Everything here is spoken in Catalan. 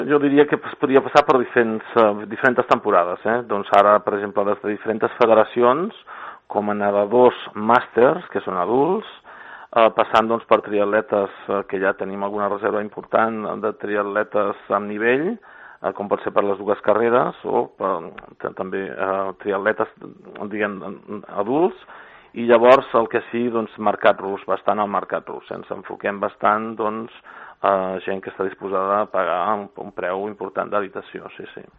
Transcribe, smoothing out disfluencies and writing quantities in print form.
Jo diria que es podria passar per diferents temporades. Doncs ara, per exemple, des de diferents federacions, com a nedadors màsters, que són adults, passant doncs, per triatletes que ja tenim alguna reserva important de triatletes amb nivell, com pot ser per les dues carreres, o també triatletes, diguem, adults, i llavors el que sí, doncs, mercat rus, bastant al mercat rus. Ens enfoquem bastant, doncs, a gent que està disposada a pagar un preu important d'habitació, sí.